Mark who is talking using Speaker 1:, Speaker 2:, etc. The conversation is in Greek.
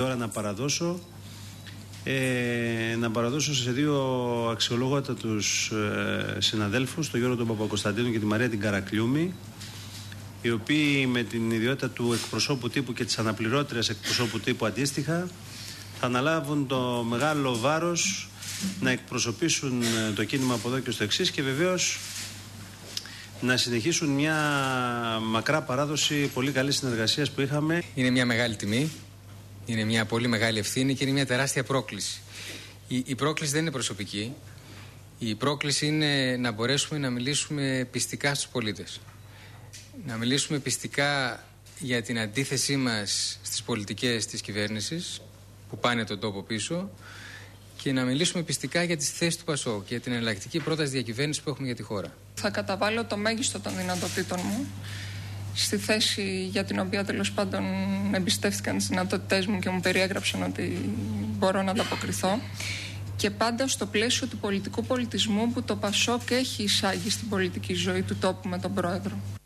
Speaker 1: Τώρα να παραδώσω σε δύο αξιολόγατους συναδέλφους, τον Γιώργο τον Παπακοσταντίνου και τη Μαρία την Καρακλιούμη, οι οποίοι με την ιδιότητα του εκπροσώπου τύπου και της αναπληρώτριας εκπροσώπου τύπου αντίστοιχα θα αναλάβουν το μεγάλο βάρος να εκπροσωπήσουν το κίνημα από εδώ και στο εξής και βεβαίως να συνεχίσουν μια μακρά παράδοση πολύ καλής συνεργασίας που είχαμε.
Speaker 2: Είναι μια μεγάλη τιμή, είναι μια πολύ μεγάλη ευθύνη και είναι μια τεράστια πρόκληση. Η πρόκληση δεν είναι προσωπική. Η πρόκληση είναι να μπορέσουμε να μιλήσουμε πιστικά στους πολίτες. Να μιλήσουμε πιστικά για την αντίθεσή μας στις πολιτικές της κυβέρνησης που πάνε τον τόπο πίσω και να μιλήσουμε πιστικά για τις θέσεις του ΠΑΣΟΚ και την εναλλακτική πρόταση διακυβέρνησης που έχουμε για τη χώρα.
Speaker 3: Θα καταβάλω το μέγιστο των δυνατοτήτων μου στη θέση για την οποία τέλος πάντων εμπιστεύτηκαν τις δυνατότητές μου και μου περιέγραψαν ότι μπορώ να ανταποκριθώ. Και πάντα στο πλαίσιο του πολιτικού πολιτισμού που το ΠΑΣΟΚ έχει εισάγει στην πολιτική ζωή του τόπου με τον πρόεδρο.